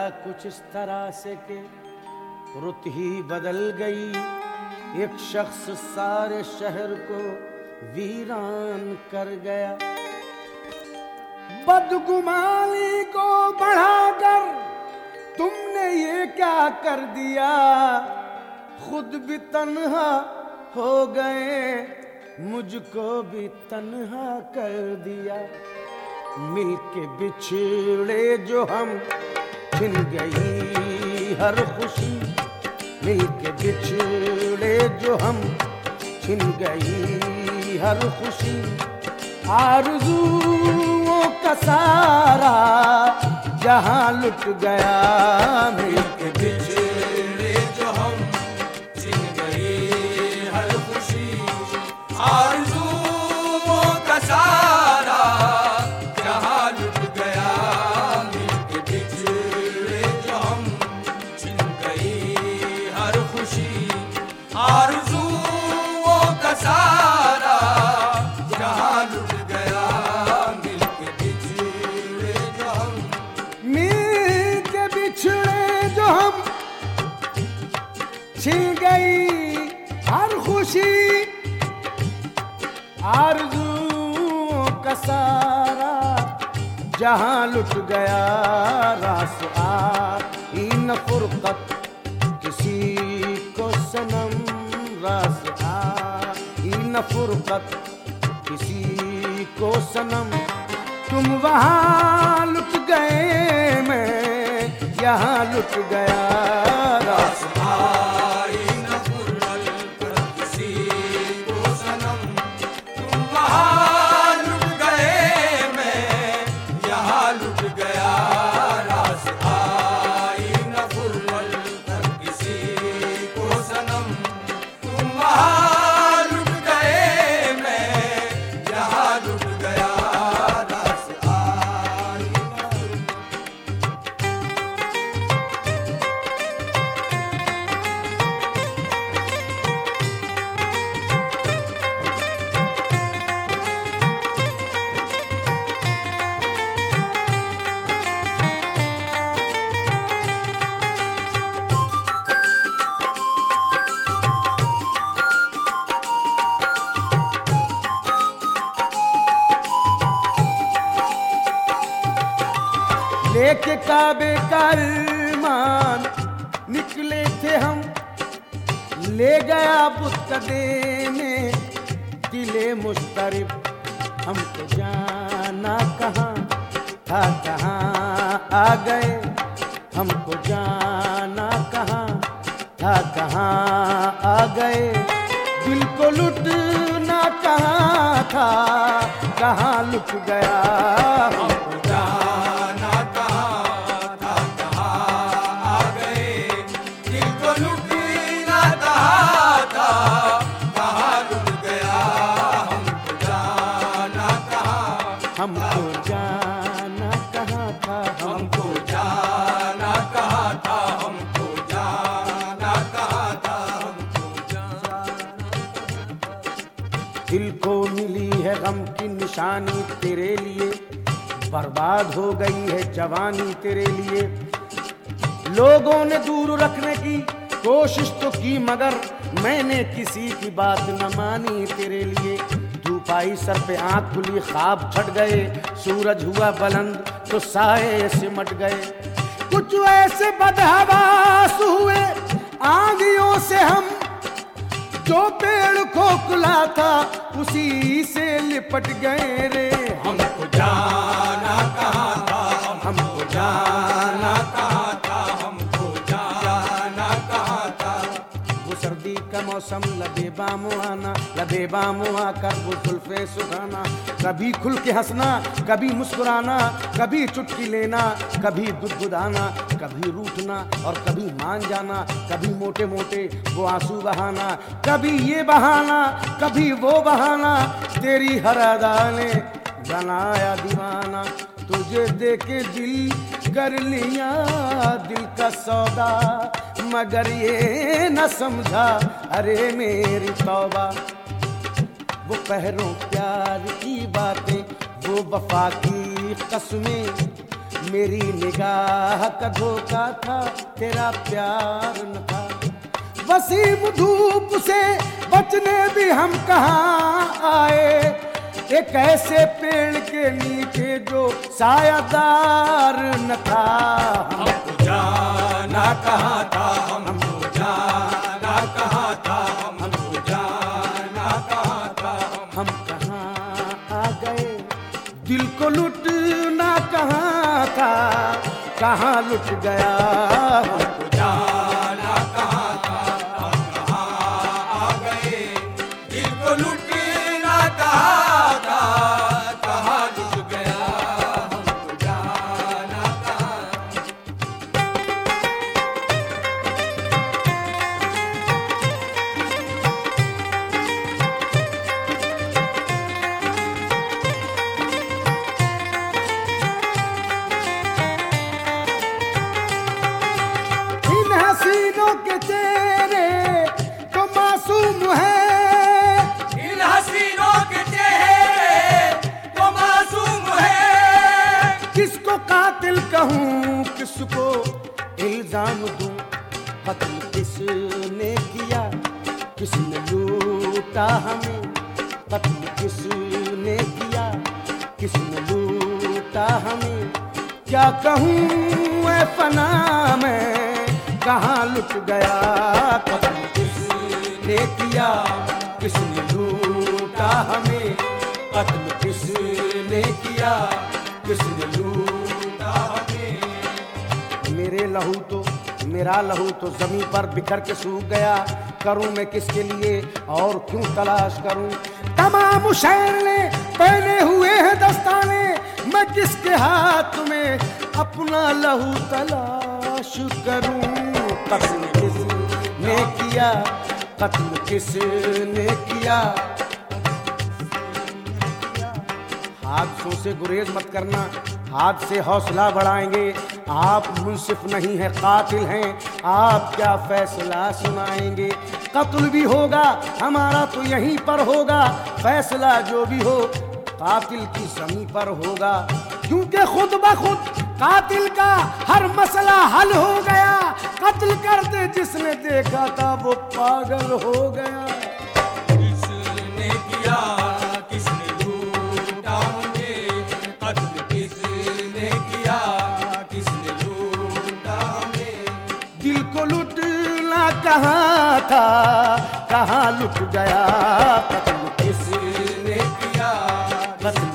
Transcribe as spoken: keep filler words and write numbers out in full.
कुछ इस तरह से के रुत ही बदल गई। एक शख्स सारे शहर को वीरान कर गया। बदगुमानी को बढ़ाकर तुमने ये क्या कर दिया, खुद भी तन्हा हो गए, मुझको भी तन्हा कर दिया। मिलके बिछड़े जो हम, छिन गई हर खुशी। मिलके बिछड़े जो हम, छिन गई हर खुशी। आरज़ुओं का सारा जहां लुट गया। मिलके बिछड़े जो हम, छिन गई हर खुशी। आरज़ुओं का सारा जहां लुट गया। मिलके बिछड़े जो हम, छिन गई हर खुशी। आरज़ुओं का सारा जहां लुट गया। मिलके बिछड़े जो हम, मिलके बिछड़े जो हम, छिन गई हर खुशी। आरज़ुओं का सारा जहां लुट गया। रास आई न फुरकत किसी को सनम, रास आई न फुरकत किसी को सनम। तुम वहां लुट गए, मैं यहाँ लुट गया। रास आई न फुरकत किसी को सनम। तुम वहां लुट गए, मैं यहाँ लुट गया। रास आई न फुरकत किसी को सनम। तुम वहां लुट गए, मैं यहाँ लुट गया। रास आई न फुरकत। लेके काबे का अरमान निकले थे हम, ले गया बुत कदेने दिले मुस्तरिब। हमको जाना कहाँ था, कहाँ आ गए। हमको जाना कहाँ था, कहाँ आ गए। दिल को लुटना कहाँ था, कहाँ लुट गया। हमको जाना कहाँ था, कहाँ आ गए। दिल को लुटना कहाँ था, कहाँ लुट गया। हमको जाना कहाँ, हमको जाना कहाँ था, हमको जाना कहाँ था। हमको जाना कहाँ था, हमको जाना। दिल को मिली है गम की निशानी तेरे लिए। बर्बाद हो गई है जवानी तेरे लिए। लोगों ने दूर रखने की कोशिश तो की, मगर मैंने किसी की बात न मानी तेरे लिए। धूप आई सर पे, आंख खुली, ख्वाब छट गए। सूरज हुआ बुलंद तो साए सिमट गए। कुछ ऐसे बदहवास हुए आंधियों से हम, जो पेड़ खोखला था उसी से लिपट गए रे। हमको जाना कहाँ था, हमको जाना कहाँ था। हमको जाना कहाँ था। वो सर्दी का मौसम लबे बामो आना, लबे बामो आकर वो जुल्फे सुखाना। कभी खुल के हंसना, कभी मुस्कुराना, कभी चुटकी लेना, कभी गुदगुदाना, कभी रूठना और कभी मान जाना। कभी मोटे मोटे वो आंसू बहाना, कभी ये बहाना, कभी वो बहाना। तेरी हर अदा ने बनाया दीवाना। तुझे देके दिल कर लिया दिल का सौदा, मगर ये न समझा अरे मेरी तौबा। वो पहरों प्यार की बातें, वो वफा की कसमें, मेरी निगाह का धोखा था, तेरा प्यार न था। वसीम धूप से बचने भी हम कहाँ आए, एक ऐसे पेड़ के नीचे जो सायादार न था। हमको जाना कहाँ था, हमको जाना कहाँ था, हमको जाना कहाँ था। हम कहाँ आ गए, दिल को लुटना कहाँ था, कहाँ लुट गया। हमको जाना कहाँ था, हम कहाँ आ गए, दिल को लुटना कहाँ था, कहाँ लुट गया। हमको जाना कहाँ था। इन हसीनों के चेहरे तो मासूम है, इन हसीनों के चेहरे तो मासूम है। किसको कातिल कहूँ किसको इल्जाम दूं, कत्ल किसने किया किसने लूटा हमें, कत्ल किसने किया किसने लूटा हमें। क्या कहूँ ऐ फना मैं, कहाँ लुट गया। कत्ल किसने किया किसने लूटा हमें, कत्ल किसने किया किसने लूटा हमें। मेरे लहू तो मेरा लहू तो जमीन पर बिखर के सूख गया, करूं मैं किसके लिए और क्यों तलाश करूं। तमाम शहर ने पहने हुए हैं दस्ताने, मैं किसके हाथ में अपना लहू तलाश करूं। कत्ल किसने किया कत्ल किसने किया। हादसों से गुरेज मत करना, हादसे हौसला बढ़ाएंगे। आप मुंसिफ नहीं है कातिल हैं, आप क्या फैसला सुनाएंगे। कत्ल भी होगा हमारा तो यहीं पर होगा, फैसला जो भी हो कातिल की जमीन पर होगा। क्योंकि खुद ब खुद कातिल का हर मसला हल हो गया, कत्ल कर दे जिसने देखा था वो पागल हो गया। किसने किया किसने लूटा हमें, कत्ल किसने किया किसने लूटा हमें। दिल को लुटना कहाँ था, कहाँ लुट गया। कत्ल किसने किया कत्ल